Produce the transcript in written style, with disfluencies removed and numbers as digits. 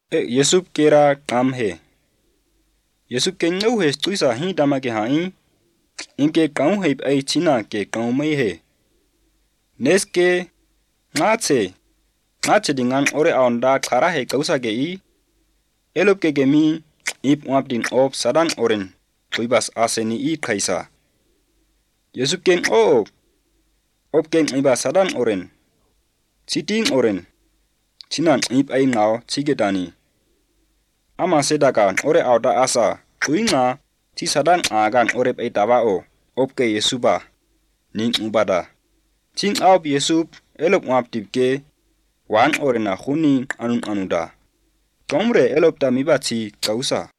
Yesub kera kam he. Yesub ke ngau he tuisa hi dama ke hai. Inke kau he ai china ke kau mai he. Neske ngache dingan ore aonda kara he kausa ke I. Elop ke gemi ip wap din op sadan oren. Tuibas aseni I kaisa. Yesub ken op ken iba sadan oren. Siting oren. Chinan ip ai ngao chigedani. Ama sedakan ore auda asa. Tuinga ti sadan agan orep ai tabao. Opke Yesuba. Ning ubada. Ching aup Yesub elop wap tipke. Wan orena huni anuda. Komre elop tamibachi kausa.